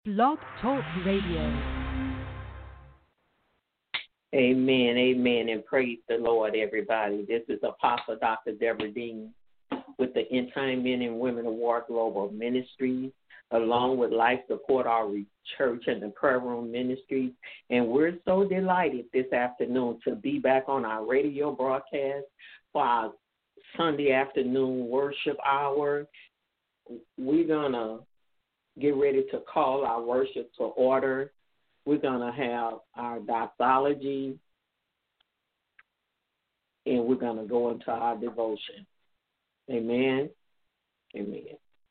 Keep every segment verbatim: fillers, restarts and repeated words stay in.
Blog Talk Radio. Amen, amen, and praise the Lord, everybody. This is Apostle Doctor Deborah Dean with the End Time Men and Women of War Global Ministries, along with Life Support Outreach Church and the Prayer Room Ministries. And we're so delighted this afternoon to be back on our radio broadcast for our Sunday afternoon worship hour. We're going to get ready to call our worship to order. We're going to have our doxology, and we're going to go into our devotion. Amen. Amen.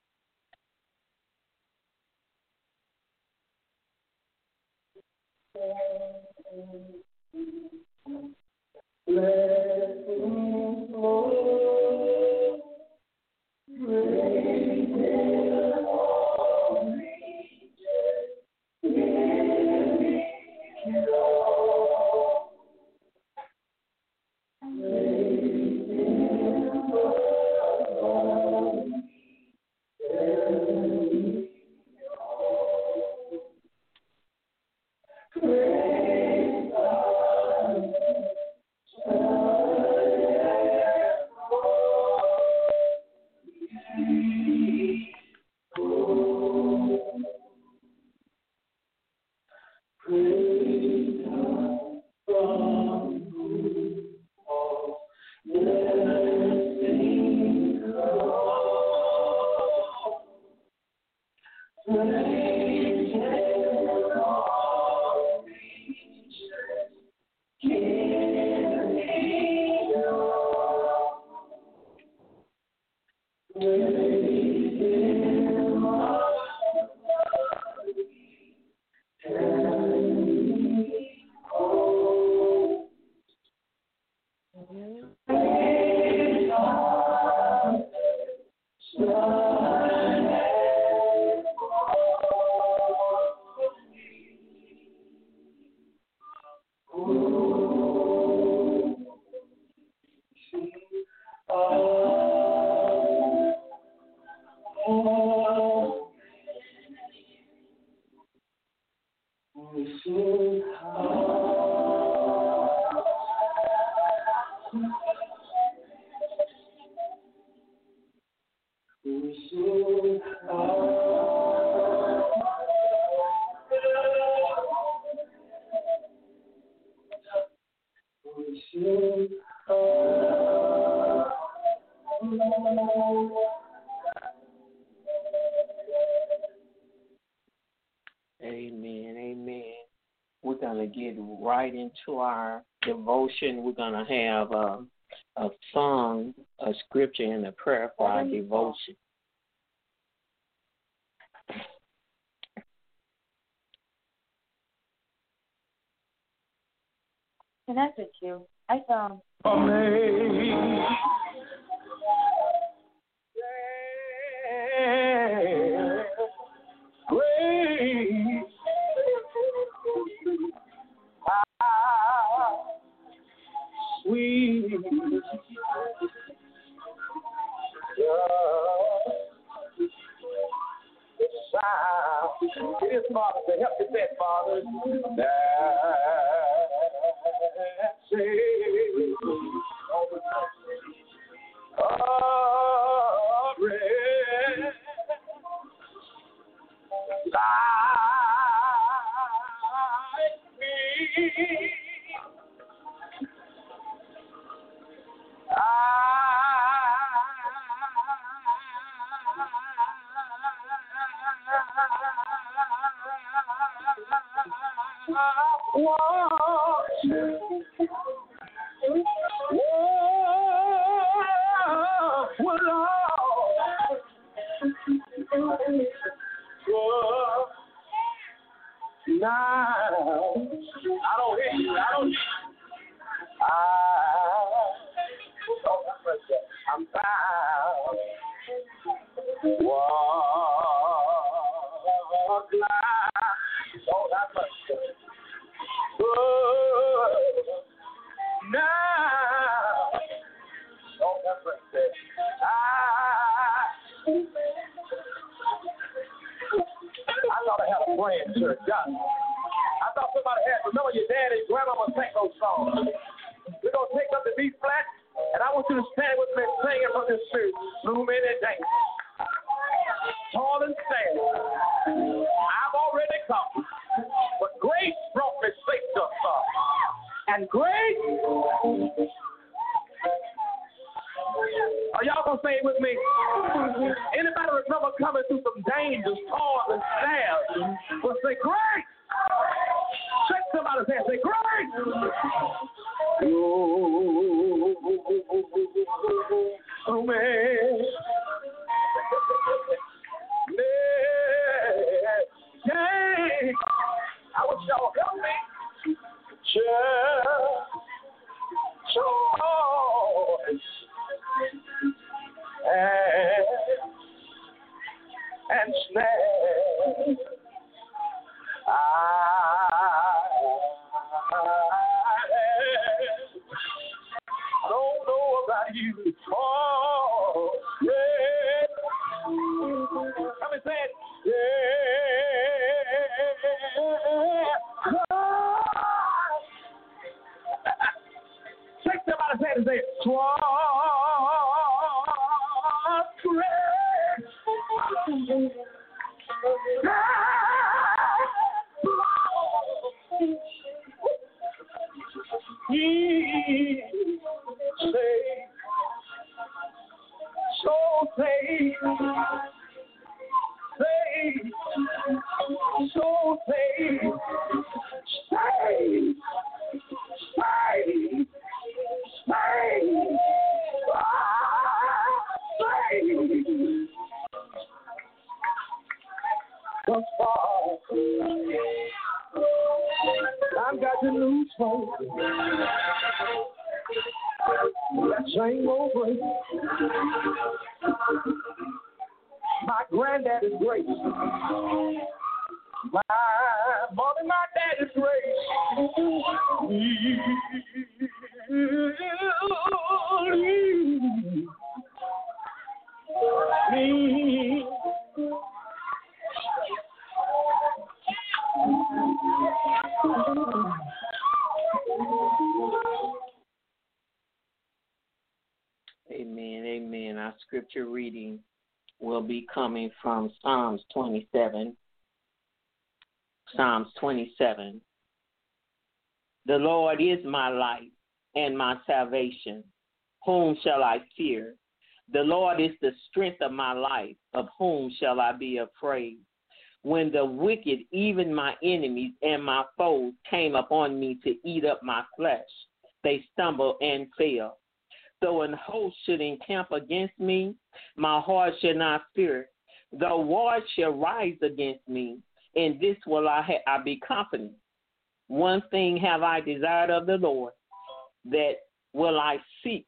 Blessings, Lord, praise the Lord, Amen, amen. We're going to get right into our devotion. We're going to have a, a song, a scripture, and a prayer for our devotion. Can I pick you? I found. Amazing. Great. How sweet the sound. It is, Father, to help you that, Father, that saves. Oh, red like me. I want you. Now, I don't hear you. I don't hear you. I, oh, that's right there. I'm bound. Walk like, oh, that's right there. Oh, now, oh, that's right there. I, I thought I had a grand church. God. I thought somebody had, remember your dad and grandmama sang those songs. We're going to take up the B flat, and I want you to stand with me singing from this spirit. Zoom in and dance. Tall and stand. I've already come, but grace brought me safe thus far. And grace, are y'all gonna say it with me? Anybody remember coming through some dangers, toils, and snares? Well, say grace. Shake somebody's hand. Say grace. Oh man. Yeah. I wish y'all help me. Just choice and, and snare. I don't know about you. Oh, yeah. Come and say it. Yeah. Shake somebody's hand and say, trust grace. He saved, so saved, saved, so saved, saved, saved, saved, saved. Thus far, I've got the news for you. That same old grace. My granddad is great. My mom and my dad is great. Me. Amen, amen. Our scripture reading will be coming from Psalms twenty-seven. Psalms twenty-seven. The Lord is my light and my salvation. Whom shall I fear? The Lord is the strength of my life. Of whom shall I be afraid? When the wicked, even my enemies and my foes, came upon me to eat up my flesh, they stumbled and fell. Though an host should encamp against me, my heart shall not fear. Though war shall rise against me, in this will I, ha- I be confident. One thing have I desired of the Lord, that will I seek,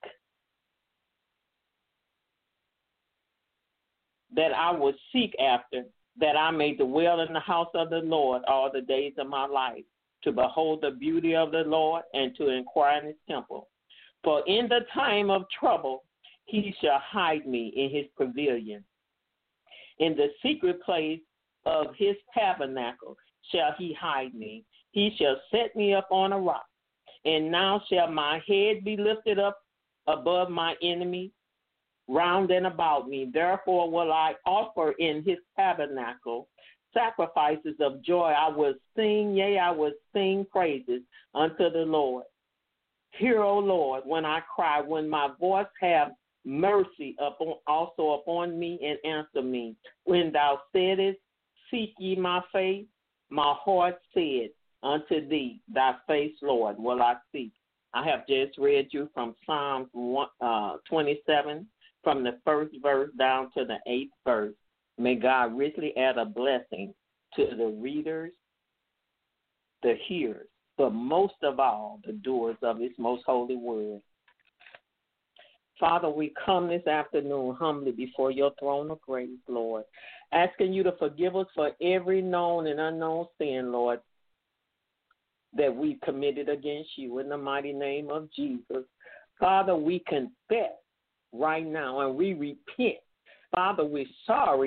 that I will seek after, that I may dwell in the house of the Lord all the days of my life, to behold the beauty of the Lord and to inquire in his temple. For in the time of trouble he shall hide me in his pavilion. In the secret place of his tabernacle shall he hide me. He shall set me up on a rock. And now shall my head be lifted up above my enemies round and about me. Therefore will I offer in his tabernacle sacrifices of joy. I will sing, yea, I will sing praises unto the Lord. Hear, O Lord, when I cry, when my voice have mercy upon, also upon me, and answer me. When thou saidest, seek ye my face, my heart said unto thee, thy face, Lord, will I seek. I have just read you from Psalms one, uh, twenty-seven, from the first verse down to the eighth verse. May God richly add a blessing to the readers, the hearers, but most of all, the doers of his most holy word. Father, we come this afternoon humbly before your throne of grace, Lord, asking you to forgive us for every known and unknown sin, Lord, that we committed against you in the mighty name of Jesus. Father, we confess right now and we repent. Father, we're sorry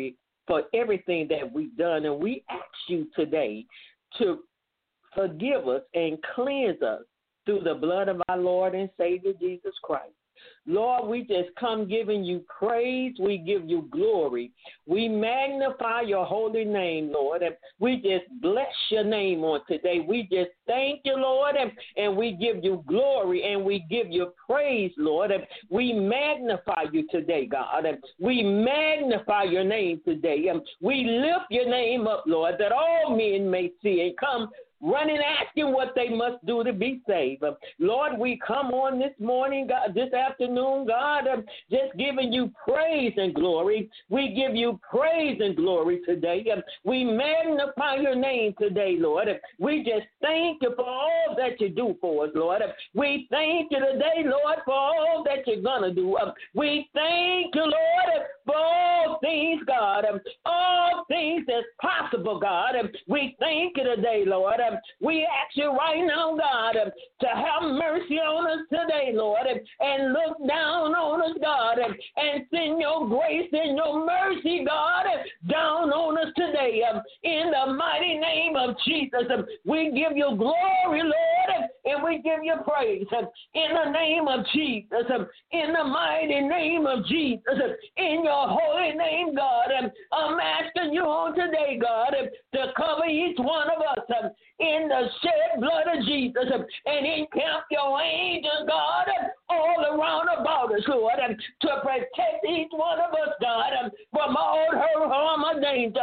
for everything that we've done. And we ask you today to forgive us and cleanse us through the blood of our Lord and Savior Jesus Christ. Lord, we just come giving you praise. We give you glory. We magnify your holy name, Lord. And we just bless your name on today. We just thank you, Lord, and, and we give you glory and we give you praise, Lord. And we magnify you today, God. And we magnify your name today. And we lift your name up, Lord, that all men may see and come running, asking what they must do to be saved. Uh, Lord, we come on this morning, God, this afternoon, God, uh, just giving you praise and glory. We give you praise and glory today. Uh, we magnify your name today, Lord. Uh, we just thank you for all that you do for us, Lord. Uh, we thank you today, Lord, for all that you're going to do. Uh, we thank you, Lord, uh, for all things, God, uh, all things that's possible, God. Uh, we thank you today, Lord. Uh, We ask you right now, God, to have mercy on us today, Lord, and look down on us, God, and send your grace and your mercy, God, down on us today. In the mighty name of Jesus, we give you glory, Lord, and we give you praise. In the name of Jesus, in the mighty name of Jesus, in your holy name, God, I'm asking you on today, God, to cover each one of us in the shed blood of Jesus, and encamp your angels, God, all around about us, Lord, to protect each one of us, God, from all hurt, harm, or danger.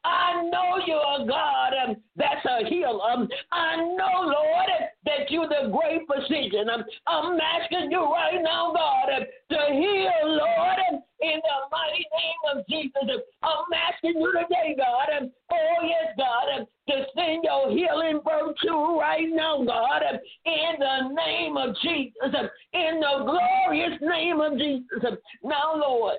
I know you're a God that's a healer. I know, Lord, that you're the great physician. I'm asking you right now, God, to heal, Lord, in the mighty name of Jesus. I'm asking you today, God, oh yes, God, to send your healing virtue right now, God, in the name of Jesus, in the glorious name of Jesus. Now, Lord,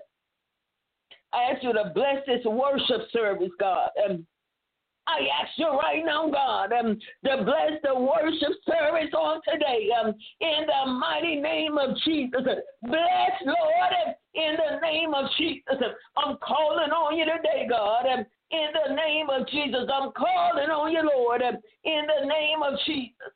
I ask you to bless this worship service, God. Um, I ask you right now, God, um, to bless the worship service on today, um, in the mighty name of Jesus. Bless, Lord, in the name of Jesus. I'm calling on you today, God, um, in the name of Jesus. I'm calling on you, Lord, um, in the name of Jesus.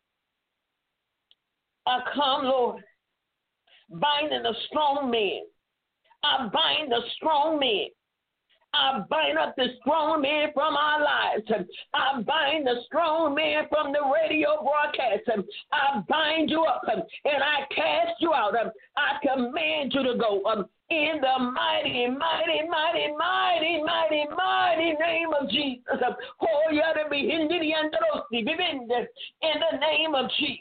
I come, Lord, binding the strong man. I bind the strong man. I bind up the strong man from our lives. I bind the strong man from the radio broadcast. I bind you up and I cast you out. I command you to go in the mighty, mighty, mighty, mighty, mighty, mighty name of Jesus. In the name of Jesus.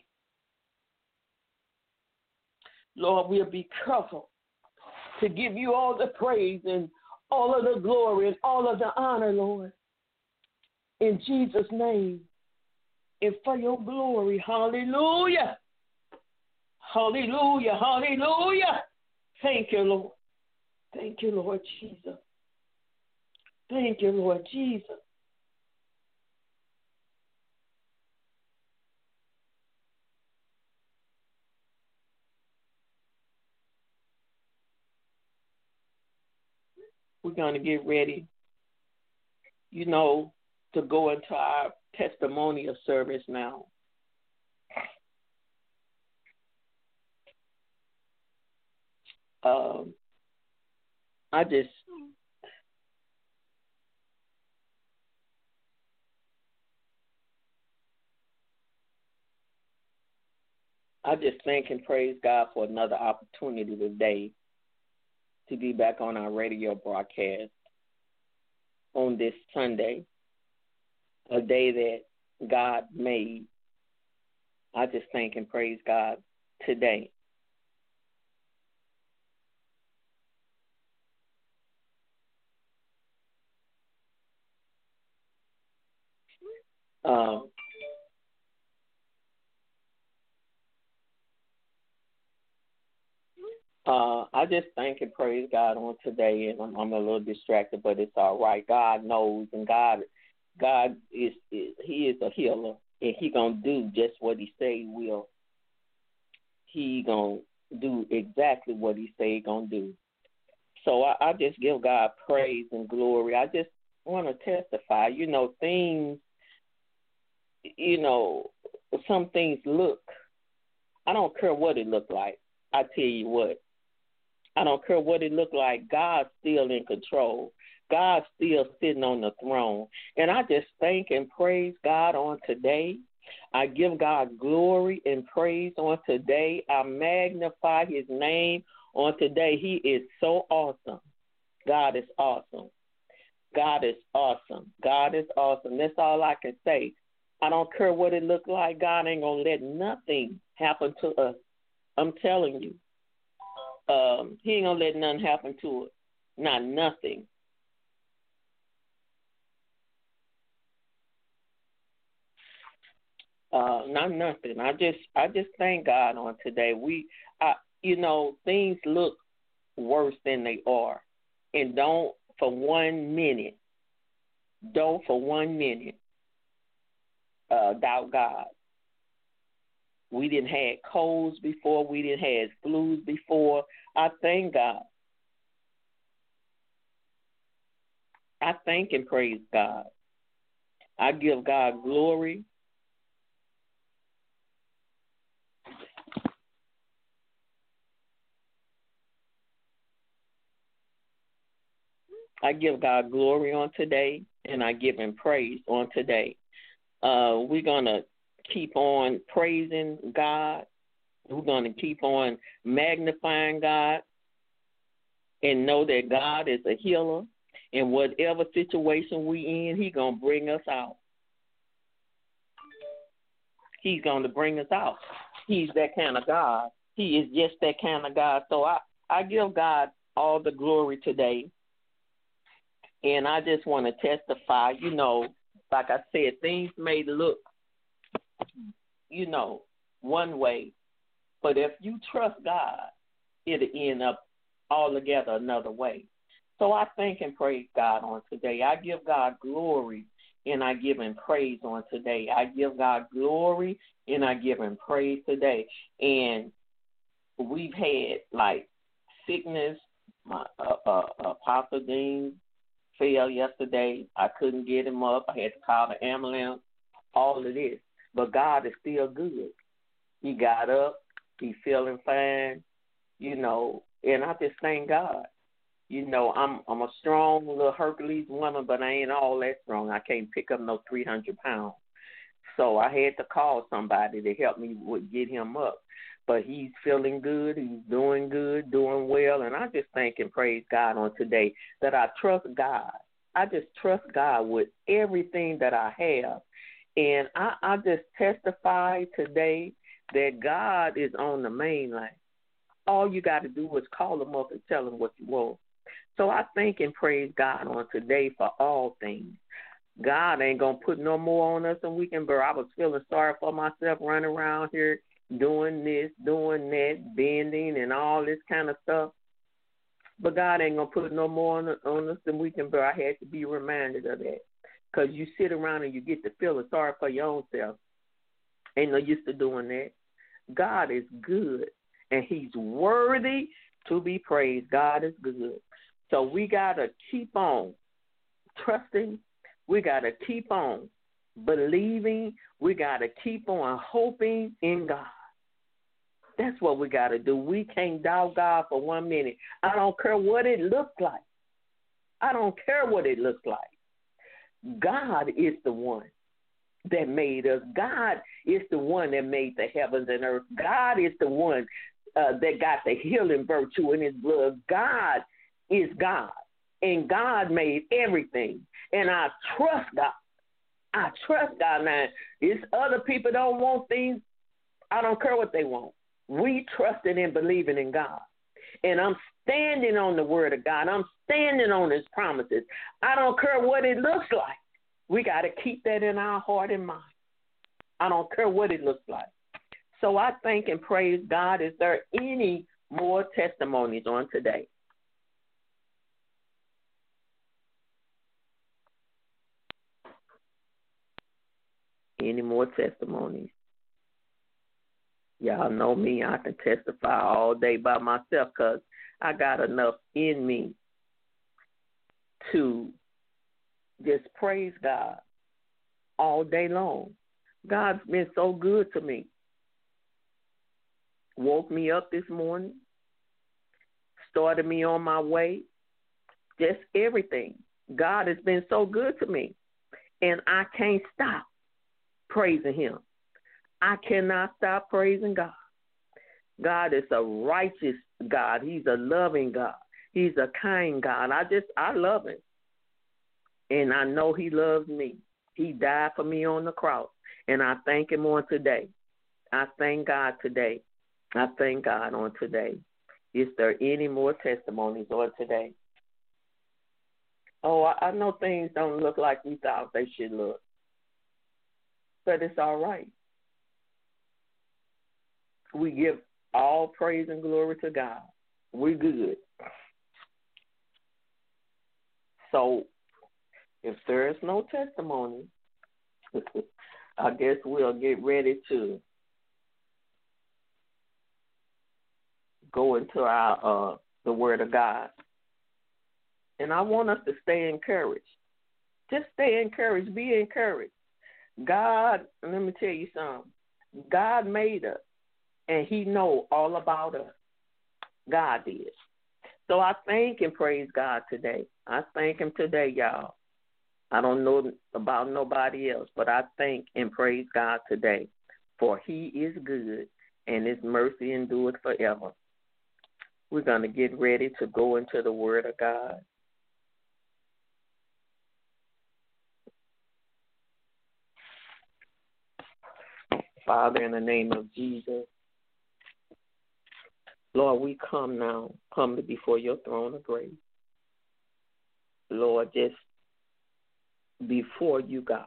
Lord, we'll be careful to give you all the praise and all of the glory and all of the honor, Lord, in Jesus' name and for your glory. Hallelujah. Hallelujah. Hallelujah. Thank you, Lord. Thank you, Lord Jesus. Thank you, Lord Jesus. We're going to get ready, you know, to go into our testimonial service now. Um, I just, I just thank and praise God for another opportunity today to be back on our radio broadcast on this Sunday, a day that God made. I just thank and praise God today. Um, Uh, I just thank and praise God on today, and I'm, I'm a little distracted, but it's all right. God knows, and God, God is, is He is a healer, and He gonna do just what He say He will. He gonna do exactly what He say He gonna do. So I, I just give God praise and glory. I just want to testify. You know, things, you know, some things look, I don't care what it look like. I tell you what, I don't care what it look like. God's still in control. God's still sitting on the throne. And I just thank and praise God on today. I give God glory and praise on today. I magnify his name on today. He is so awesome. God is awesome. God is awesome. God is awesome. That's all I can say. I don't care what it looks like. God ain't going to let nothing happen to us. I'm telling you. Um, he ain't going to let nothing happen to us. Not nothing. Uh, not nothing. I just, I just thank God on today. We, I, you know, things look worse than they are, and don't for one minute, don't for one minute uh, doubt God. We didn't have colds before. We didn't have flus before. I thank God. I thank and praise God. I give God glory. I give God glory on today, and I give him praise on today. Uh, we're going to keep on praising God. We're going to keep on magnifying God and know that God is a healer. In whatever situation we in, he's going to bring us out. He's going to bring us out. He's that kind of God. He is just that kind of God. So I, I give God all the glory today. And I just want to testify, you know, like I said, things may look, you know, one way, but if you trust God, it'll end up altogether another way. So I thank and praise God on today. I give God glory and I give him praise on today. I give God glory and I give him praise today. And we've had like sickness. My uh, uh, Apostle Dean fell yesterday. I couldn't get him up. I had to call the ambulance, all of this. But God is still good. He got up. He's feeling fine, you know, and I just thank God. You know, I'm I'm a strong little Hercules woman, but I ain't all that strong. I can't pick up no three hundred pounds. So I had to call somebody to help me with, get him up. But he's feeling good. He's doing good, doing well. And I just thank and praise God on today that I trust God. I just trust God with everything that I have. And I, I just testify today that God is on the main line. All you got to do is call him up and tell him what you want. So I thank and praise God on today for all things. God ain't going to put no more on us than we can bear. I was feeling sorry for myself running around here doing this, doing that, bending and all this kind of stuff. But God ain't going to put no more on, on us than we can bear. I had to be reminded of that. Because you sit around and you get to feeling sorry for your own self. Ain't no use to doing that. God is good, and he's worthy to be praised. God is good. So we got to keep on trusting. We got to keep on believing. We got to keep on hoping in God. That's what we got to do. We can't doubt God for one minute. I don't care what it looks like. I don't care what it looks like. God is the one that made us. God is the one that made the heavens and earth. God is the one uh, that got the healing virtue in his blood. God is God, and God made everything. And I trust God. I trust God. Now, it's other people don't want things. I don't care what they want. We trusting and believing in God. And I'm standing on the word of God. I'm standing on his promises. I don't care what it looks like. We got to keep that in our heart and mind. I don't care what it looks like. So I thank and praise God. Is there any more testimonies on today? Any more testimonies? Y'all know me. I can testify all day by myself because I got enough in me to just praise God all day long. God's been so good to me. Woke me up this morning, started me on my way, just everything. God has been so good to me, and I can't stop praising him. I cannot stop praising God. God is a righteous God. He's a loving God. He's a kind God. I just, I love him. And I know he loves me. He died for me on the cross. And I thank him on today. I thank God today. I thank God on today. Is there any more testimonies on today? Oh, I, I know things don't look like we thought they should look. But it's all right. We give all praise and glory to God. We're good. So, if there is no testimony, I guess we'll get ready to go into our uh, the Word of God. And I want us to stay encouraged. Just stay encouraged. Be encouraged. God, let me tell you something. God made us, and he know all about us. God did. So I thank and praise God today. I thank him today, y'all. I don't know about nobody else, but I thank and praise God today, for he is good, and his mercy endureth forever. We're going to get ready to go into the Word of God. Father, in the name of Jesus, Lord, we come now, come before your throne of grace. Lord, just before you, God.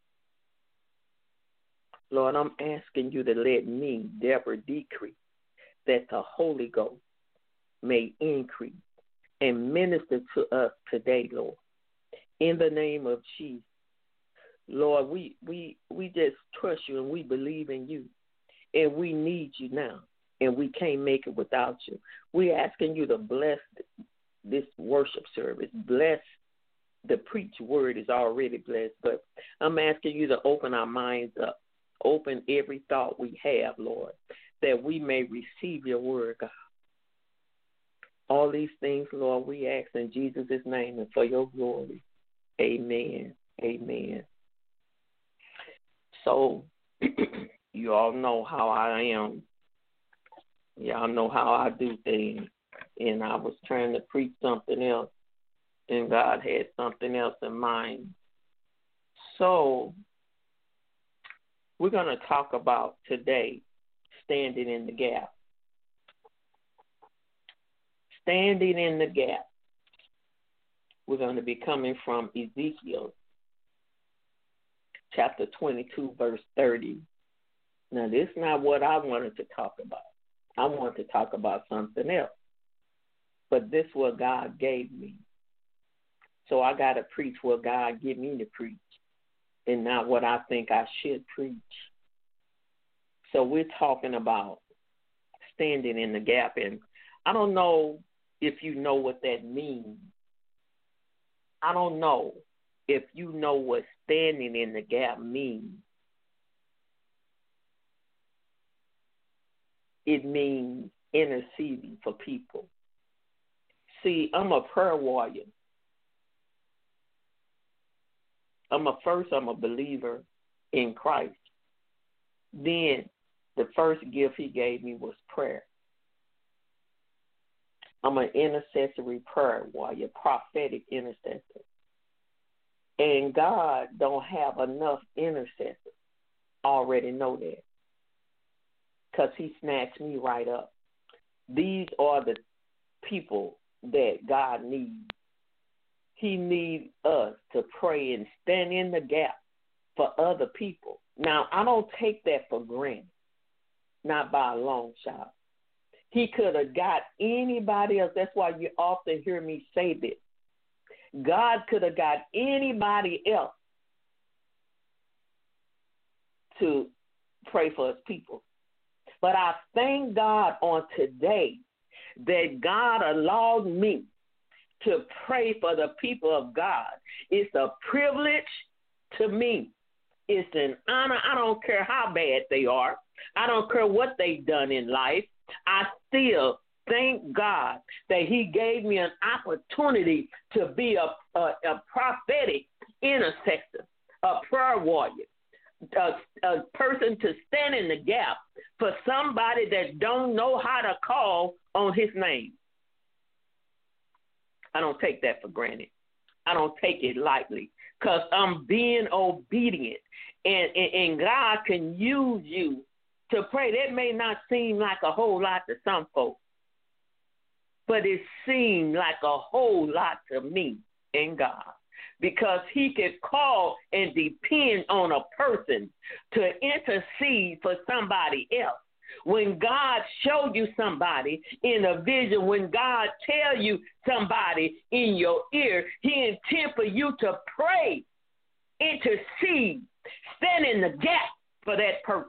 Lord, I'm asking you to let me, Deborah, decrease, that the Holy Ghost may increase and minister to us today, Lord. In the name of Jesus. Lord, we, we, we just trust you and we believe in you. And we need you now. And we can't make it without you. We're asking you to bless this worship service. Bless the preached word is already blessed. But I'm asking you to open our minds up. Open every thought we have, Lord, that we may receive your word, God. All these things, Lord, we ask in Jesus' name and for your glory. Amen. Amen. So, you all know how I am. Y'all know how I do things. And I was trying to preach something else, and God had something else in mind. So, we're going to talk about today standing in the gap. Standing in the gap. We're going to be coming from Ezekiel chapter twenty-two, verse thirty. Now, this is not what I wanted to talk about. I wanted to talk about something else. But this is what God gave me. So I got to preach what God gave me to preach and not what I think I should preach. So we're talking about standing in the gap. And I don't know if you know what that means. I don't know if you know what standing in the gap means. It means interceding for people. See, I'm a prayer warrior. I'm a first, I'm a believer in Christ. Then the first gift he gave me was prayer. I'm an intercessory prayer warrior, prophetic intercessor. And God don't have enough intercessors. I already know that. Because he snatched me right up. These are the people that God needs. He needs us to pray and stand in the gap for other people. Now, I don't take that for granted, not by a long shot. He could have got anybody else. That's why you often hear me say this. God could have got anybody else to pray for his people. But I thank God on today that God allowed me to pray for the people of God. It's a privilege to me. It's an honor. I don't care how bad they are. I don't care what they've done in life. I still thank God that he gave me an opportunity to be a, a, a prophetic intercessor, a prayer warrior, a, a person to stand in the gap for somebody that don't know how to call on his name. I don't take that for granted. I don't take it lightly because I'm being obedient, and, and, and God can use you to pray. That may not seem like a whole lot to some folks, but it seemed like a whole lot to me and God, because he could call and depend on a person to intercede for somebody else. When God showed you somebody in a vision, when God tell you somebody in your ear, he intends for you to pray, intercede, stand in the gap for that person.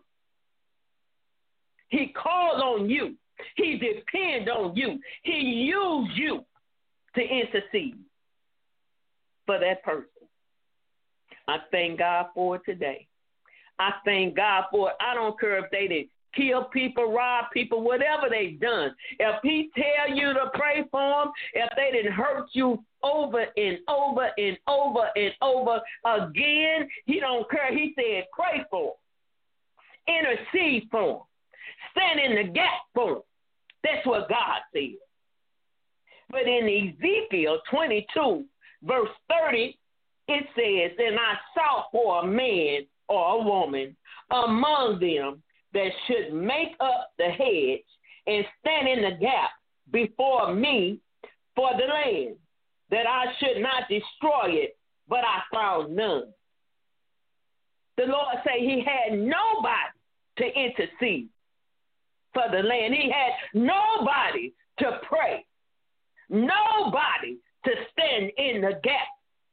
He calls on you. He depends on you. He used you to intercede for that person. I thank God for it today. I thank God for it. I don't care if they did kill people, rob people, whatever they've done. If he tell you to pray for them, if they didn't hurt you over and over and over and over again, he don't care. He said pray for them. Intercede for them. Stand in the gap for them. That's what God said. But in Ezekiel twenty-two, verse thirty, it says, and I sought for a man or a woman among them that should make up the hedge and stand in the gap before me for the land, that I should not destroy it, but I found none. The Lord said he had nobody to intercede for the land. He had nobody to pray, nobody to stand in the gap.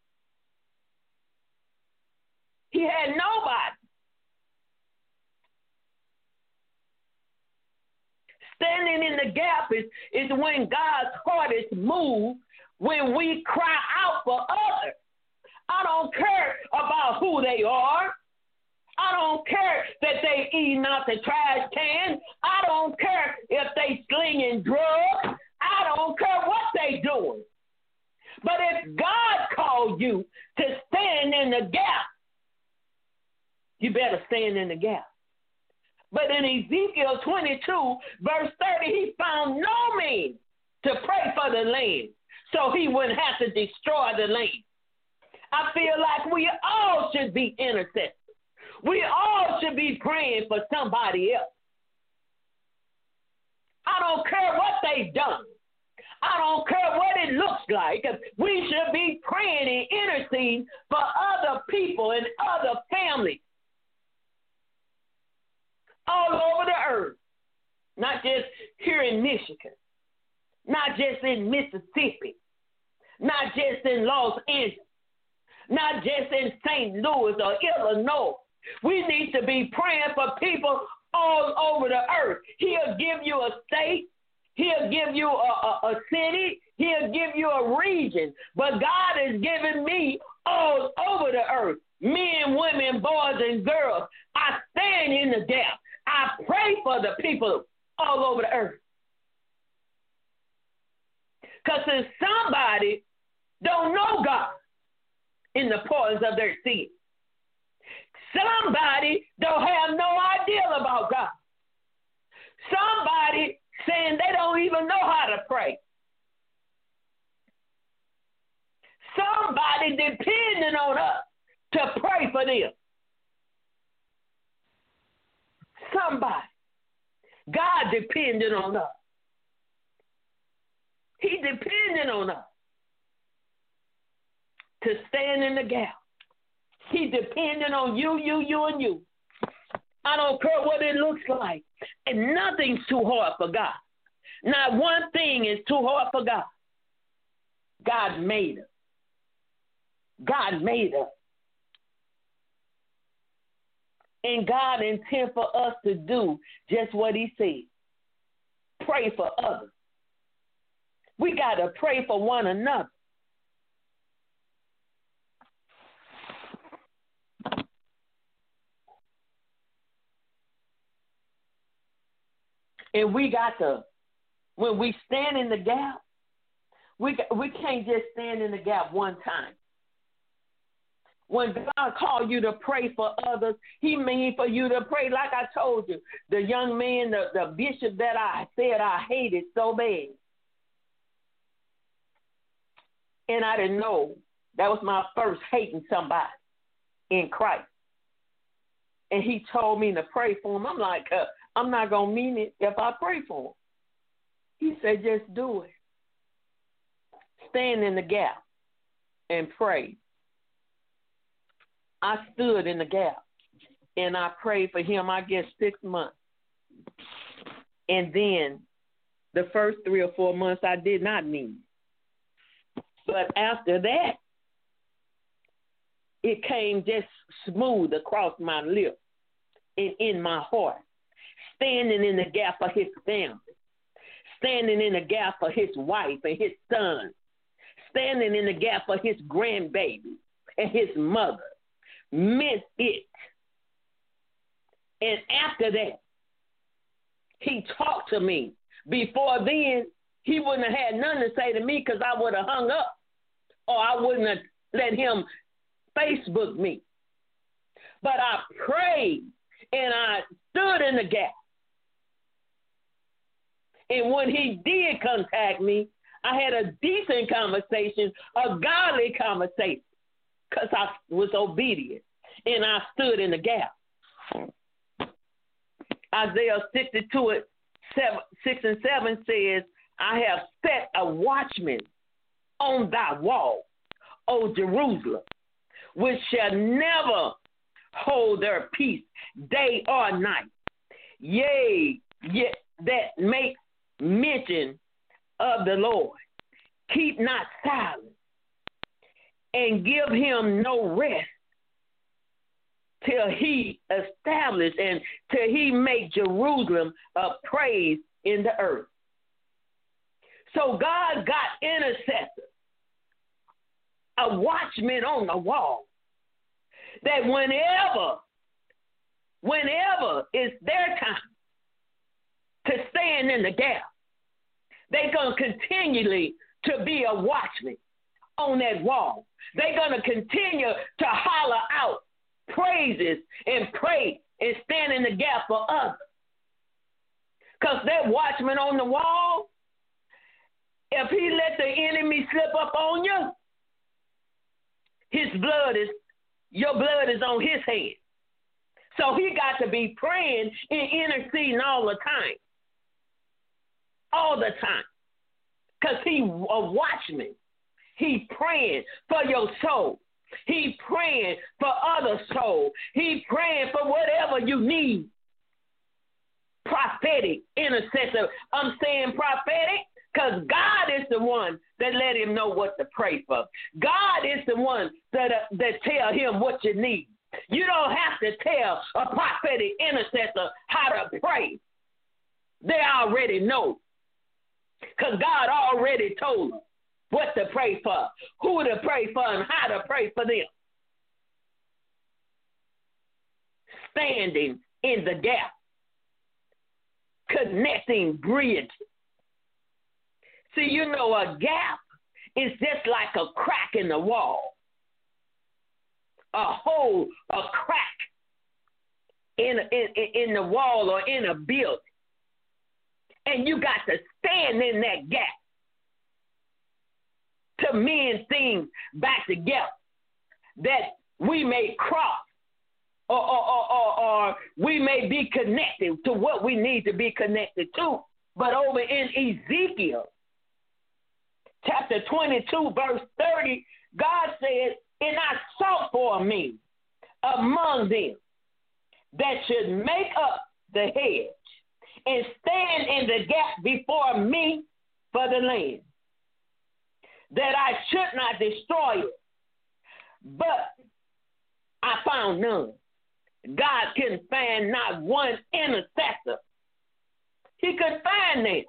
He had nobody. Standing in the gap is, is when God's heart is moved, when we cry out for others. I don't care about who they are. I don't care that they eating out the trash can. I don't care if they slinging drugs. I don't care what they doing. But if God called you to stand in the gap, you better stand in the gap. But in Ezekiel twenty-two, verse thirty, he found no man to pray for the land so he wouldn't have to destroy the land. I feel like we all should be intercessors. We all should be praying for somebody else. I don't care what they've done. I don't care what it looks like. We should be praying and interceding for other people and other families all over the earth, not just here in Michigan, not just in Mississippi, not just in Los Angeles, not just in Saint Louis or Illinois. We need to be praying for people all over the earth. He'll give you a state. He'll give you a, a, a city. He'll give you a region. But God has given me all over the earth, men, women, boys, and girls. I stand in the gap. I pray for the people all over the earth. Because if somebody don't know God in the pardons of their sin, somebody don't have no idea about God. Somebody saying they don't even know how to pray. Somebody depending on us to pray for them. Somebody. God depending on us. He depending on us to stand in the gap. He depending on you, you, you, and you. I don't care what it looks like. And nothing's too hard for God. Not one thing is too hard for God. God made us. God made us. And God intends for us to do just what he said. Pray for others. We got to pray for one another. And we got to, when we stand in the gap, we we can't just stand in the gap one time. When God called you to pray for others, he means for you to pray. Like I told you, the young man, the, the bishop that I said I hated so bad. And I didn't know that was my first hating somebody in Christ. And he told me to pray for him. I'm like, uh, I'm not going to mean it if I pray for him. He said, just do it. Stand in the gap and pray. I stood in the gap and I prayed for him, I guess, six months. And then the first three or four months I did not need. But after that, it came just smooth across my lips and in my heart. Standing in the gap for his family. Standing in the gap for his wife and his son. Standing in the gap for his grandbaby and his mother. Meant it. And after that, he talked to me. Before then, he wouldn't have had nothing to say to me because I would have hung up. Or I wouldn't have let him Facebook me. But I prayed and I stood in the gap. And when he did contact me, I had a decent conversation, a godly conversation, because I was obedient and I stood in the gap. Isaiah sixty-two, six and seven says, I have set a watchman on thy wall, O Jerusalem, which shall never hold their peace day or night. Yea, yet that make mention of the Lord. Keep not silent and give him no rest till he establish and till he make Jerusalem a praise in the earth. So God got intercessors, a watchman on the wall, that whenever, whenever it's their time to stand in the gap, they're going to continually to be a watchman on that wall. They're going to continue to holler out praises and pray and stand in the gap for others. Because that watchman on the wall, if he let the enemy slip up on you, his blood is, your blood is on his hand. So he got to be praying and interceding all the time. All the time. Because he a watchman. He praying for your soul. He praying for other soul. He praying for whatever you need. Prophetic intercessor. I'm saying prophetic because God is the one that let him know what to pray for. God is the one that, uh, that tell him what you need. You don't have to tell a prophetic intercessor how to pray. They already know. Because God already told them what to pray for, who to pray for, and how to pray for them. Standing in the gap. Connecting bridges. See, you know, a gap is just like a crack in the wall. A hole, a crack in, in, in the wall or in a building. And you got to stand in that gap to mend things back together that we may cross or, or, or, or, or we may be connected to what we need to be connected to. But over in Ezekiel, chapter twenty-two, verse thirty, God said, and I sought for me among them that should make up the hedge and stand in the gap before me for the land, that I should not destroy it. But I found none. God couldn't find not one intercessor. He could find them.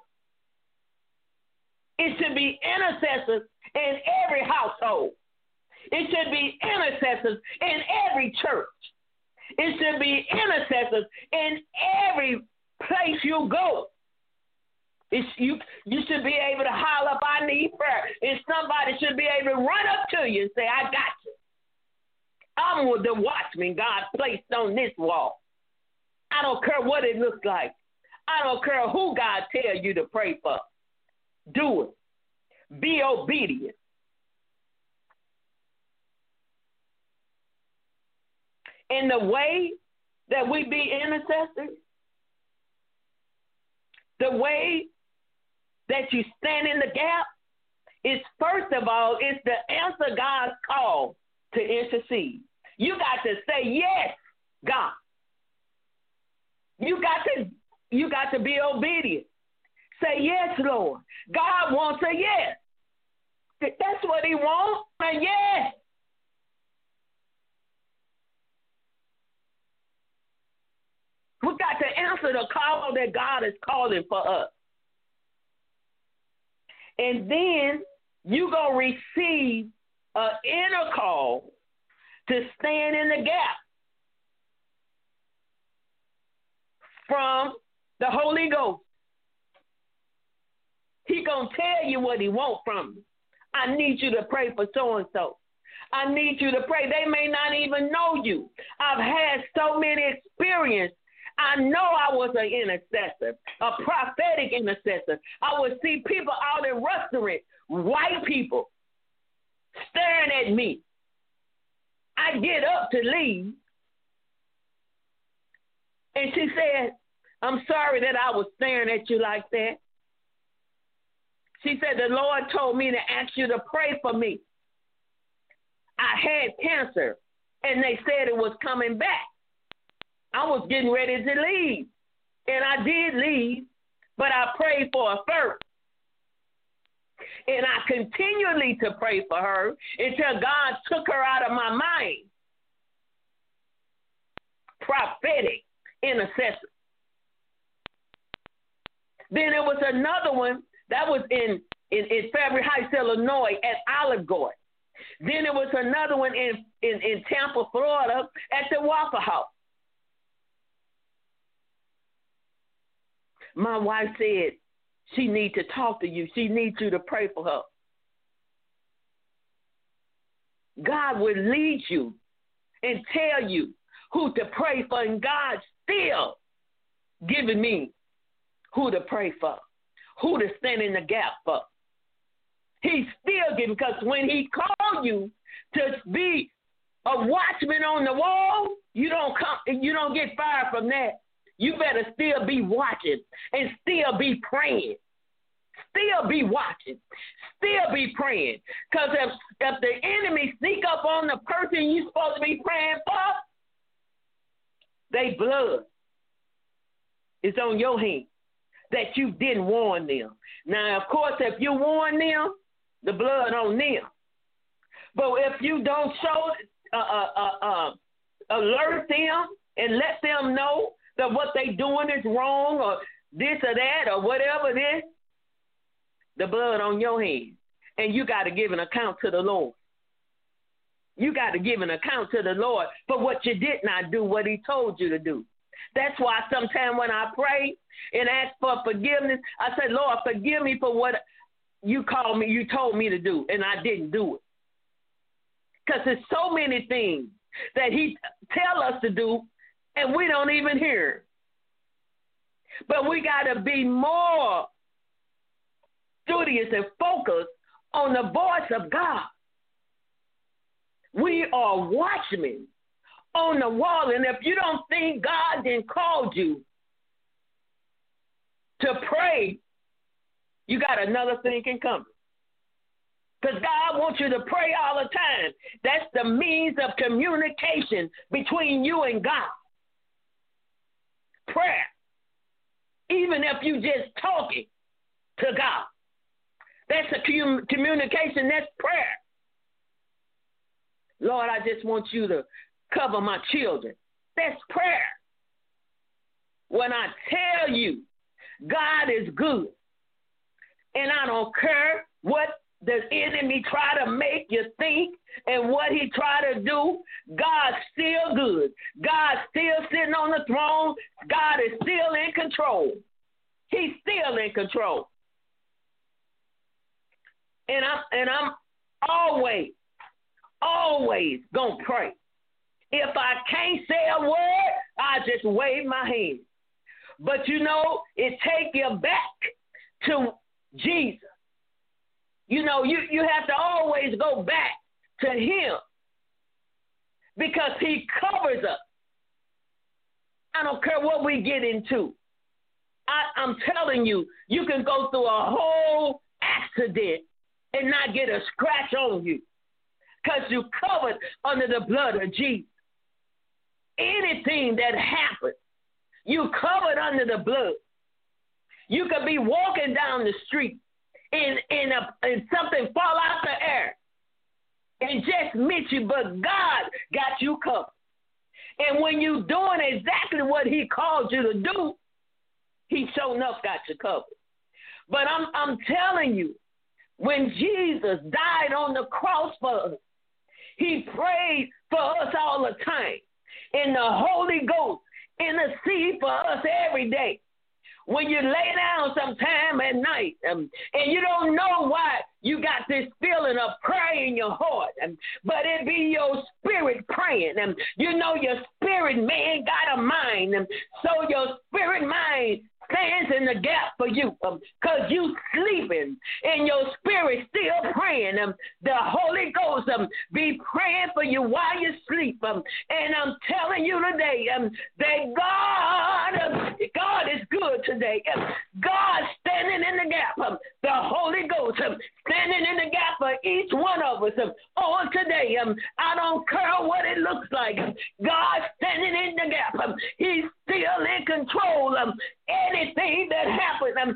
It should be intercessors in every household. It should be intercessors in every church. It should be intercessors in every place you go. It's, you, you should be able to holler up, I need prayer. And somebody should be able to run up to you and say, I got you. I'm with the watchman God placed on this wall. I don't care what it looks like. I don't care who God tells you to pray for. Do it. Be obedient. In the way that we be intercessors, the way that you stand in the gap is, first of all, is to answer God's call to intercede. You got to say, yes, God. You got to, you got to be obedient. Say, yes, Lord. God wants a yes. That's what he wants, a yes. We got to answer the call that God is calling for us. And then you're going to receive an inner call to stand in the gap from the Holy Ghost. He going to tell you what he wants from you. I need you to pray for so-and-so. I need you to pray. They may not even know you. I've had so many experiences. I know I was an intercessor, a prophetic intercessor. I would see people out in restaurants, white people, staring at me. I get up to leave, and she said, I'm sorry that I was staring at you like that. She said, the Lord told me to ask you to pray for me. I had cancer, and they said it was coming back. I was getting ready to leave, and I did leave, but I prayed for her first. And I continually to pray for her until God took her out of my mind. Prophetic intercessor. Then there was another one that was in, in, in Fairbury Heights, Illinois, at Olive Garden. Then there was another one in, in, in Tampa, Florida, at the Waffle House. My wife said she needs to talk to you. She needs you to pray for her. God will lead you and tell you who to pray for, and God still giving me who to pray for, who to stand in the gap for. He's still giving, because when he called you to be a watchman on the wall, you don't come, you don't get fired from that. You better still be watching and still be praying. Still be watching. Still be praying. Because if, if the enemy sneak up on the person you're supposed to be praying for, they blood is on your hands that you didn't warn them. Now, of course, if you warn them, the blood on them. But if you don't show, uh, uh, uh, uh, alert them and let them know that what they doing is wrong, or this or that, or whatever it is, the blood on your hands. And you got to give an account to the Lord. You got to give an account to the Lord for what you did not do, what he told you to do. That's why sometimes when I pray and ask for forgiveness, I say, Lord, forgive me for what you called me, you told me to do, and I didn't do it. Because there's so many things that he tell us to do, and we don't even hear. But we got to be more studious and focused on the voice of God. We are watchmen on the wall, and if you don't think God then called you to pray, you got another thinking coming. Because God wants you to pray all the time. That's the means of communication between you and God. Prayer. Even if you just talking to God. That's a com- communication. That's prayer. Lord, I just want you to cover my children. That's prayer. When I tell you God is good, and I don't care what the enemy try to make you think and what he try to do, God's still good. God's still sitting on the throne. God is still in control. He's still in control. And I'm, and I'm always, always going to pray. If I can't say a word, I just wave my hand. But you know, it take you back to Jesus. You know, you, you have to always go back to him because he covers us. I don't care what we get into. I, I'm telling you, you can go through a whole accident and not get a scratch on you because you're covered under the blood of Jesus. Anything that happens, you covered under the blood. You could be walking down the street and, and, a, and something fall out the air and just miss you, but God got you covered. And when you're doing exactly what he called you to do, he sure enough got you covered. But I'm, I'm telling you, when Jesus died on the cross for us, he prayed for us all the time. And the Holy Ghost intercede for us every day. When you lay down sometime at night um, and you don't know why you got this feeling of prayer in your heart, um, but it be your spirit praying. Um, you know your spirit man got a mind, um, so your spirit mind stands in the gap for you because um, you sleeping and your spirit still praying. Um, the Holy Ghost um, be praying for you while you sleep. Um, and I'm telling you today um, that God, um, God is good today. Um, God standing in the gap. Um, the Holy Ghost um, standing in the gap for each one of us um, on today. Um, I don't care what it looks like. Um, God standing in the gap. Um, he's still in control. Um, anything that happens, um,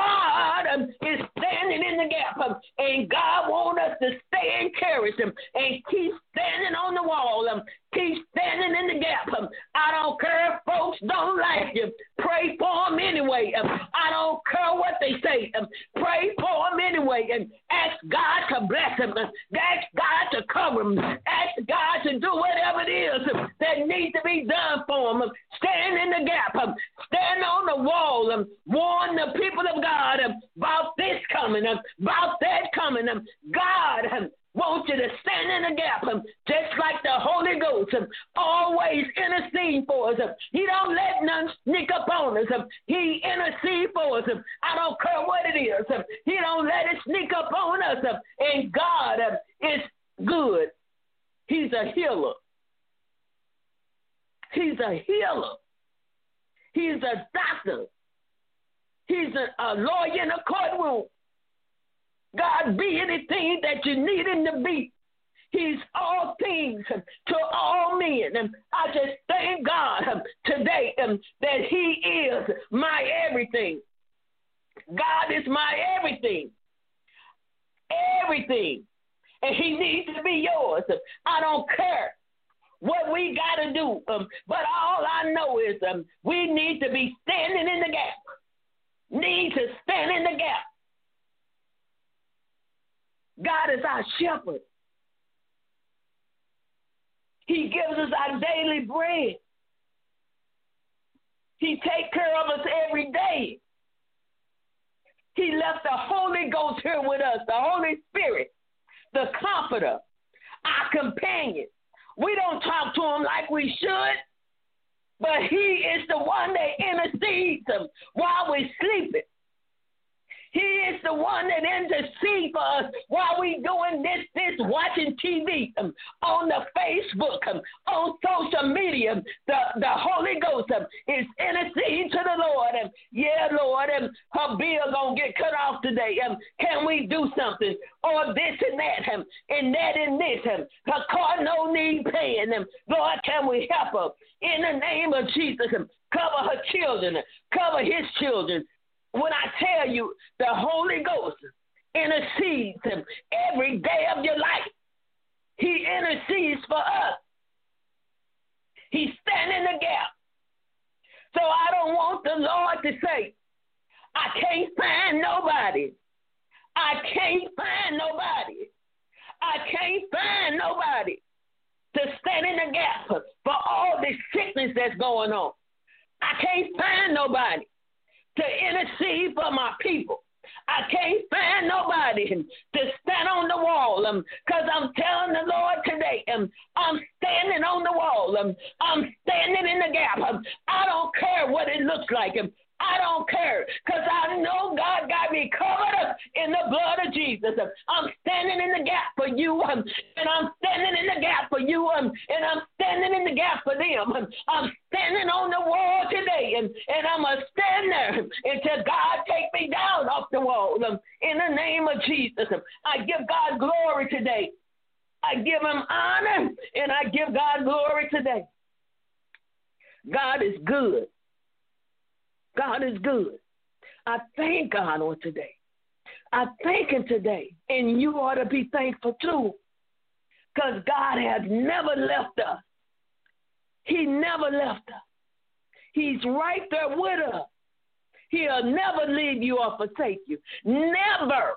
God um, is standing in the gap. Um, and God wants us to stay encouraged um, and keep standing on the wall. Um, keep standing in the gap. Um, I don't care if folks don't like you. Pray for them anyway. Um, I don't care what they say. Um, pray for them anyway. And ask God to bless them. Um, ask God to cover them. Ask God to do whatever it is um, that needs to be done for them. Um, stand in the gap. Um, stand on the wall. Um, warn the people of God um, about this coming. Um, about that coming. Um, God um, wants you to stand in the gap, um, just like the Holy Ghost, um, always intercede for us. Um, he don't let none sneak up on us. Um, he intercede for us. Um, I don't care what it is. Um, he don't let it sneak up on us. Um, and God um, is good. He's a healer. He's a healer. He's a doctor. He's a, a lawyer in a courtroom. God be anything that you need him to be. He's all things to all men. And I just thank God today that he is my everything. God is my everything. Everything. And he needs to be yours. I don't care what we got to do. Um, but all I know is um, we need to be standing in the gap. Need to stand in the gap. God is our shepherd. He gives us our daily bread. He takes care of us every day. He left the Holy Ghost here with us, the Holy Spirit, the Comforter, our companion. We don't talk to him like we should, but he is the one that intercedes him while we're sleeping. He is the one that intercedes for us while we doing this, this, watching T V, um, on the Facebook, um, on social media. The, the Holy Ghost um, is interceding to the Lord. Um, yeah, Lord, um, her bill going to get cut off today. Um, can we do something? Or this and that, um, and that and this. Um, her car no need paying. Um, Lord, can we help her? In the name of Jesus, um, cover her children, cover his children. When I tell you, the Holy Ghost intercedes him every day of your life. He intercedes for us. He's standing in the gap. So I don't want the Lord to say, I can't find nobody. I can't find nobody. I can't find nobody to stand in the gap for all this sickness that's going on. I can't find nobody to intercede for my people. I can't find nobody to stand on the wall because um, I'm telling the Lord today, um, I'm standing on the wall. Um, I'm standing in the gap. Um, I don't care what it looks like. Um, I don't care because I know God got me covered up in the blood of Jesus. Um, I'm standing in the gap for you, um, and I'm standing in the gap for you, um, and I'm standing in the gap for them. Um, I'm standing on the wall today, and, and I'm going to stand there until God take me down off the wall. Um, in the name of Jesus, um, I give God glory today. I give him honor, and I give God glory today. God is good. God is good. I thank God on today. I thank him today. And you ought to be thankful too. Because God has never left us. He never left us. He's right there with us. He'll never leave you or forsake you. Never.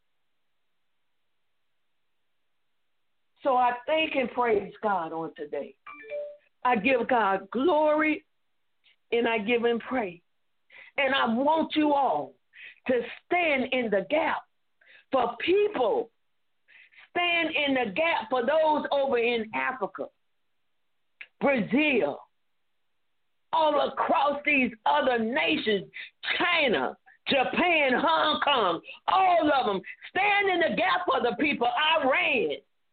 So I thank and praise God on today. I give God glory and I give him praise. And I want you all to stand in the gap for people. Stand in the gap for those over in Africa, Brazil, all across these other nations, China, Japan, Hong Kong, all of them. Stand in the gap for the people. Iran,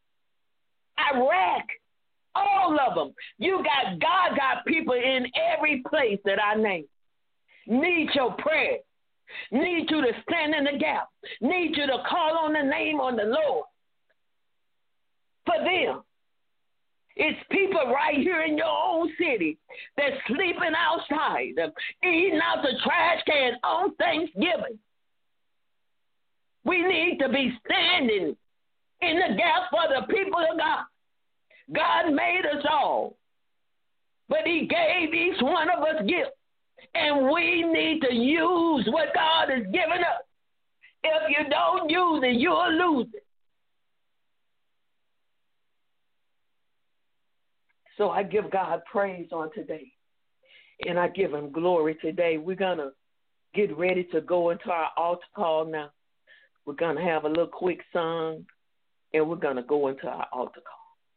Iraq, all of them. You got, God got people in every place that I named. Need your prayer. Need you to stand in the gap. Need you to call on the name of the Lord for them. It's people right here in your own city that's sleeping outside, eating out the trash can on Thanksgiving. We need to be standing in the gap for the people of God. God made us all, but he gave each one of us gifts. And we need to use what God has given us. If you don't use it, you'll lose it. So I give God praise on today. And I give him glory today. We're going to get ready to go into our altar call now. We're going to have a little quick song. And we're going to go into our altar call.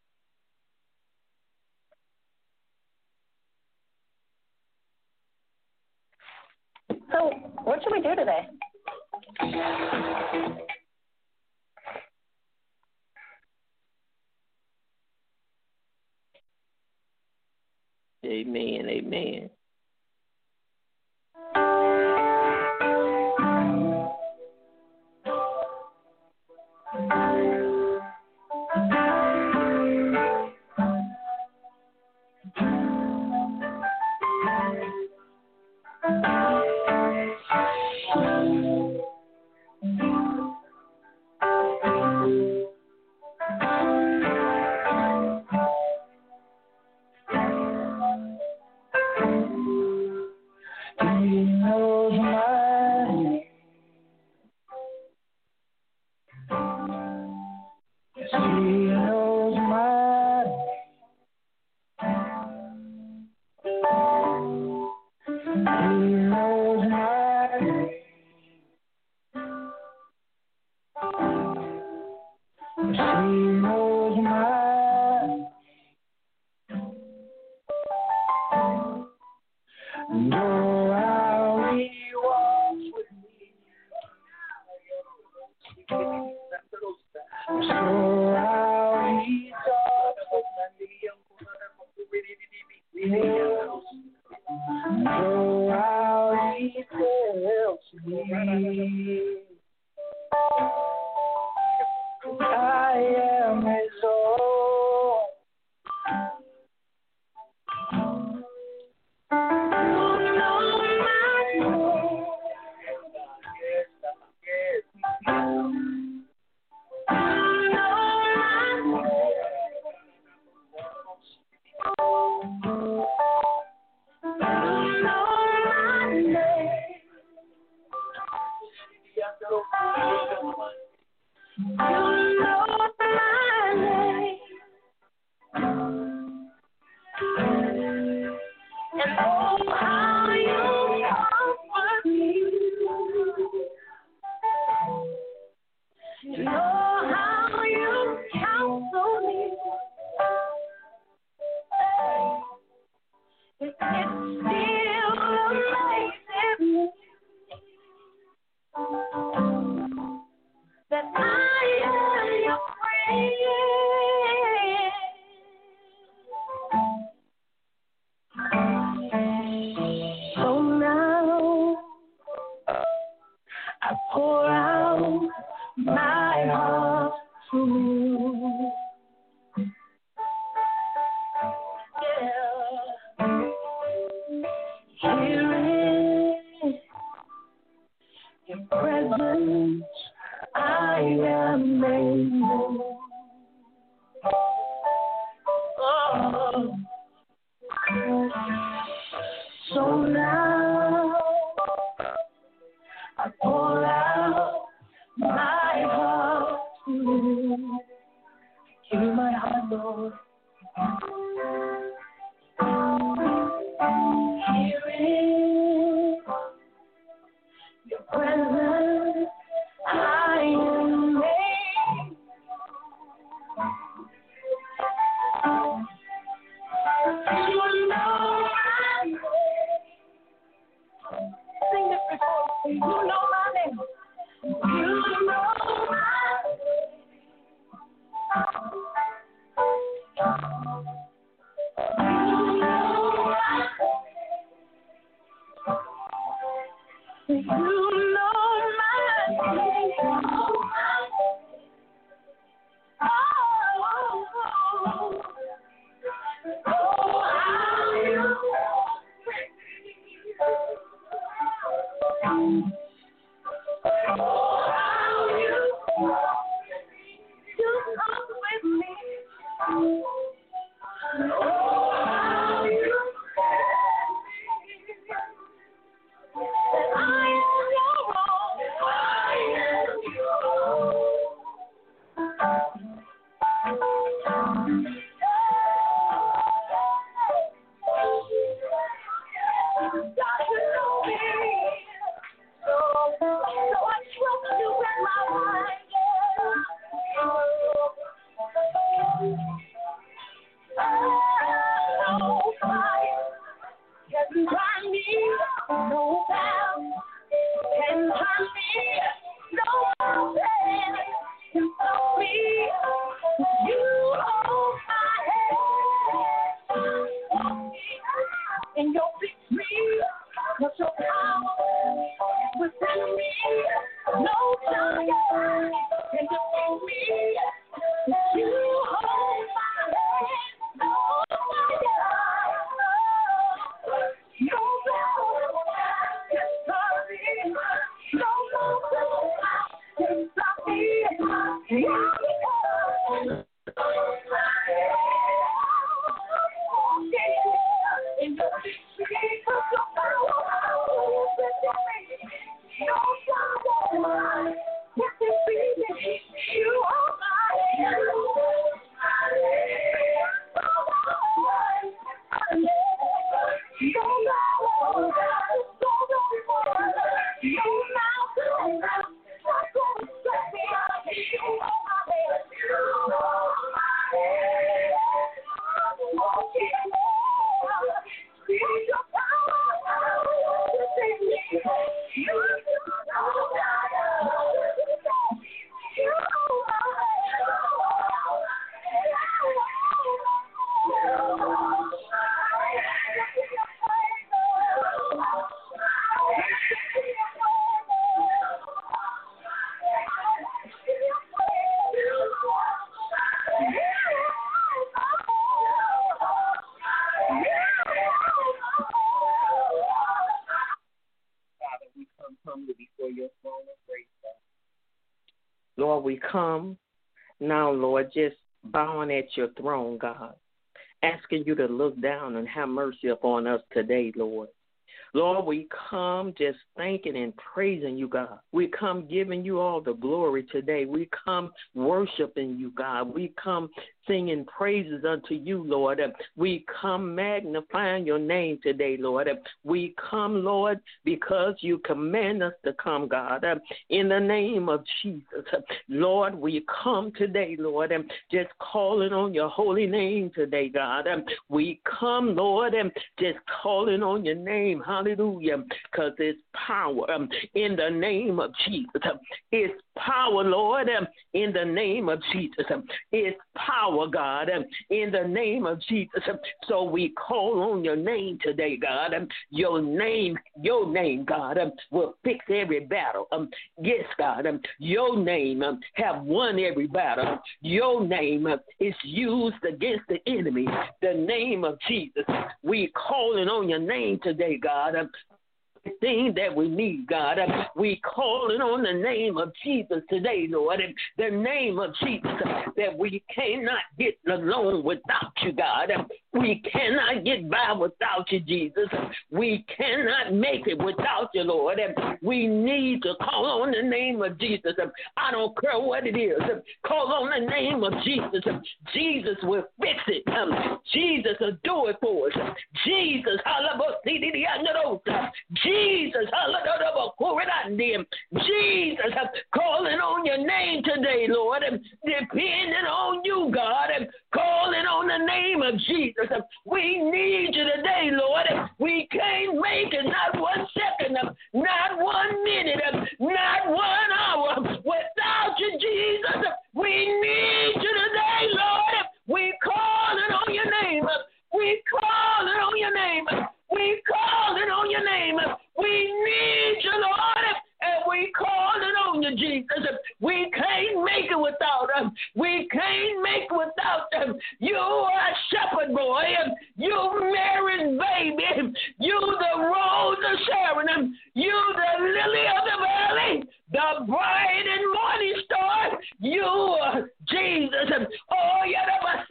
So, what should we do today? Amen, amen. that I am your friend. So now I pour out my heart to you. Yeah. Here in your presence, I am made new. Oh. So now I pour out my heart to you. Give me my heart, Lord. Here in your presence, I am made. You know my name. Sing this before me. You know my name. You know my name. You know my name. You know my name. Oh, oh, how you oh, how you you come with me. Oh, how you that I am your own. I am your God, you know me. So, so I trust you with my life. No fire can burn me. No battle can turn me. No mountain can stop me. You hold my hand. In your victory, 'cause your power within me. No giant can defeat me. You hold my hand. No fire, no battle can stop me. No mountain can stop me. Yeah. In the victory of your power, no power can defeat me. You are my Lord, we come now, Lord, just bowing at your throne, God, asking you to look down and have mercy upon us today, Lord. Lord, we come just thanking and praising you, God. We come giving you all the glory today. We come worshiping you, God. We come singing praises unto you, Lord. We come magnifying your name today, Lord. We come, Lord, because you command us to come, God, in the name of Jesus. Lord, we come today, Lord, just calling on your holy name today, God. We come, Lord, just calling on your name, hallelujah, because it's power in the name of Jesus. It's power, Lord, in the name of Jesus. It's power, God, in the name of Jesus. So we call on your name today, God. Your name, your name, God, will fix every battle. Yes, God, your name have won every battle. Your name is used against the enemy. The name of Jesus. We calling on your name today, God. Thing that we need, God. We calling on the name of Jesus today, Lord. The name of Jesus, that we cannot get alone without you, God. We cannot get by without you, Jesus. We cannot make it without you, Lord. We need to call on the name of Jesus. I don't care what it is. Call on the name of Jesus. Jesus will fix it. Jesus will do it for us. Jesus, Jesus, Jesus, calling on your name today, Lord, depending on you, God, calling on the name of Jesus. We need you today, Lord. We can't make it, not one second, not one minute, not one hour without you, Jesus. We need you today, Lord. We calling on your name. We calling on your name. We calling on your name. We need you, Lord, and we calling on you, Jesus. We can't make it without them. We can't make it without them. You are a shepherd boy. You married baby. You the rose of Sharon. You the lily of the valley, the bright and morning star. You are Jesus. Oh, yeah,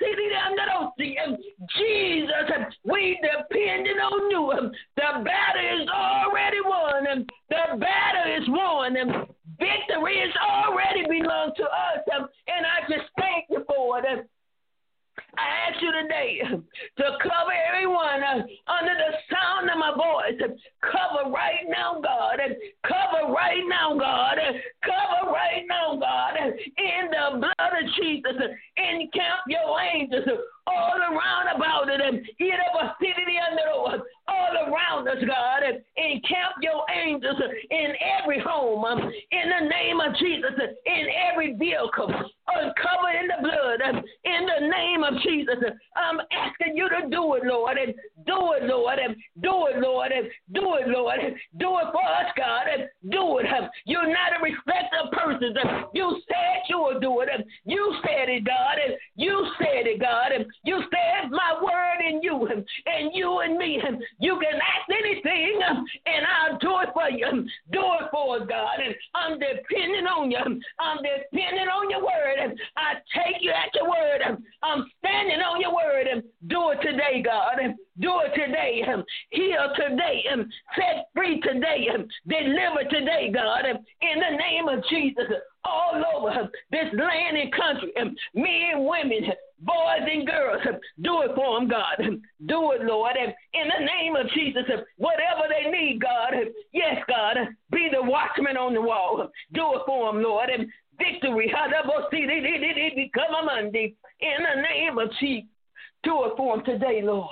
Jesus, we depending on you. The battle is already won. The battle is won. Victory is already belong to us. And I just thank you for it. I ask you today to cover everyone uh, under the sound of my voice. Cover right now, God. Cover right now, God. Cover right now, God. In the blood of Jesus. Encamp your angels all around about it. All around us, God. Encamp your angels in every home. Um, in the name of Jesus. In every vehicle. Uncover in the blood. In the name of Jesus. I'm asking you to do it, Lord. Do it, Lord. Do it, Lord. Do it, Lord. Do it for us, God. Do it. You're not a respecter of persons. You said you would do it. You said it, God. You said it, God. You said my word in you and you and me. You can ask anything and I'll do it for you. Do it for us, God. I'm depending on you. I'm depending on your word. I take you at your word. I'm standing on your word. Do it today, God. Do it today. Heal today. Set free today. Deliver today, God. In the name of Jesus. All over this land and country. Men, women, boys and girls. Do it for them, God. Do it, Lord. In the name of Jesus. Whatever they need, God. Yes, God. Be the watchman on the wall. Do it for them, Lord. Victory. Become a Monday. In the name of Jesus. Do it for them today, Lord.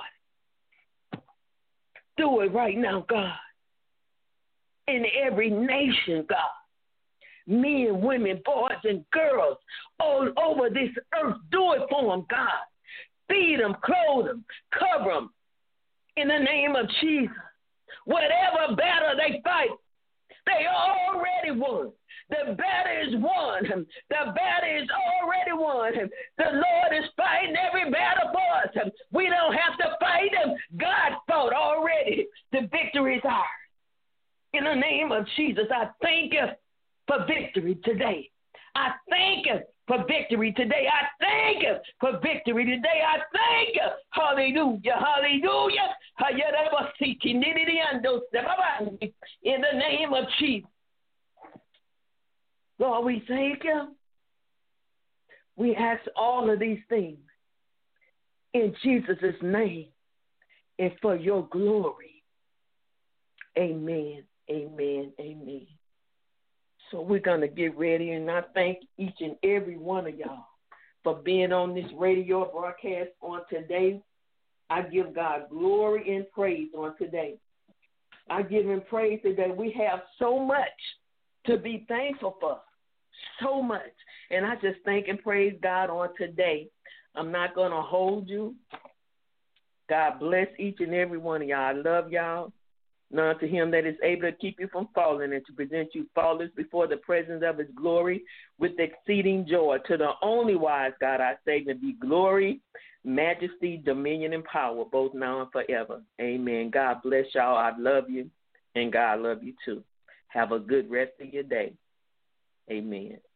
Do it right now, God. In every nation, God. Men, women, boys, and girls all over this earth. Do it for them, God. Feed them, clothe them, cover them. In the name of Jesus. Whatever battle they fight, they already won. The battle is won. The battle is already won. The Lord is fighting every battle for us. We don't have to fight them. God fought already. The victory is ours. In the name of Jesus, I thank you for victory today. I thank you for victory today. I thank you for victory today. I thank you. Hallelujah. Hallelujah. In the name of Jesus. Lord, we thank you. We ask all of these things in Jesus' name and for your glory. Amen, amen, amen. So we're going to get ready, and I thank each and every one of y'all for being on this radio broadcast on today. I give God glory and praise on today. I give him praise today. We have so much to be thankful for, so much. And I just thank and praise God on today. I'm not going to hold you. God bless each and every one of y'all. I love y'all. None to him that is able to keep you from falling and to present you faultless before the presence of his glory with exceeding joy. To the only wise God I say to be glory, majesty, dominion, and power, both now and forever. Amen. God bless y'all. I love you, and God love you too. Have a good rest of your day. Amen.